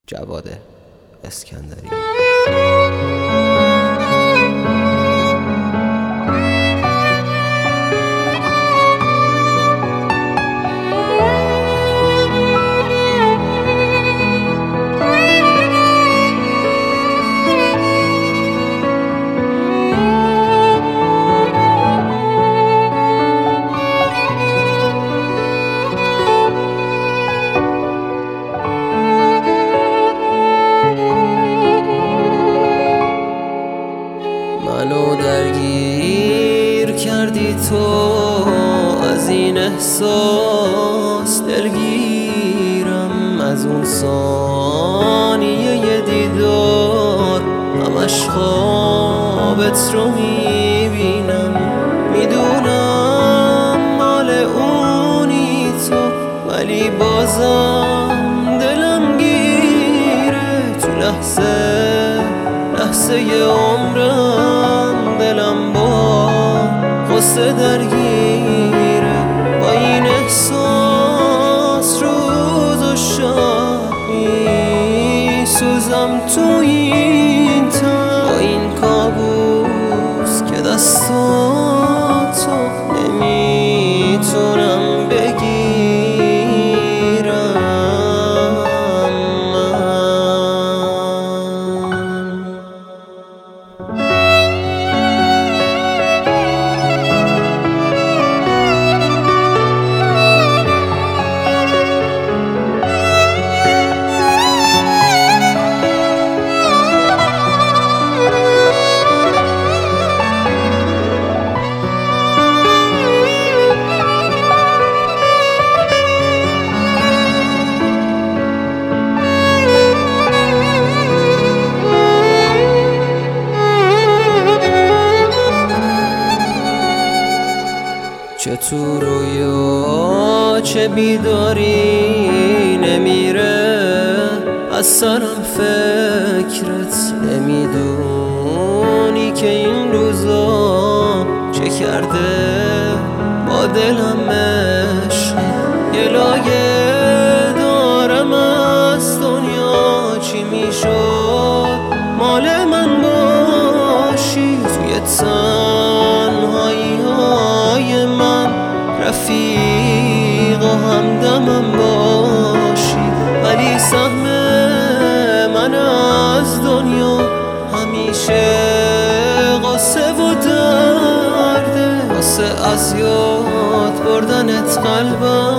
جواد اسکندری. منو درگیر کردی تو، از این احساس دلگیرم، از اون ثانیه دیدار همش خوابت رو میبینم. میدونم مال اونی تو، ولی بازم دلم گیره. تو لحظه عمرم دلم با غصه درگیره. با این احساس روز و شب میسوزم تو این تن، با این کابوس که دستاتو نمیتونم بگیرم. چه تو رویا چه بیداری نمیره از سرم فکرت. نمیدونی که این روزا چه کرده با دلم عشق. یه لایه دارم از دنیا، چی میشد مال من باشی توی تنهایی های من، رفیق و همدمم باشی. ولی سهم من از دنیا همیشه قصه و درده، واسه از یاد بردنت قلبم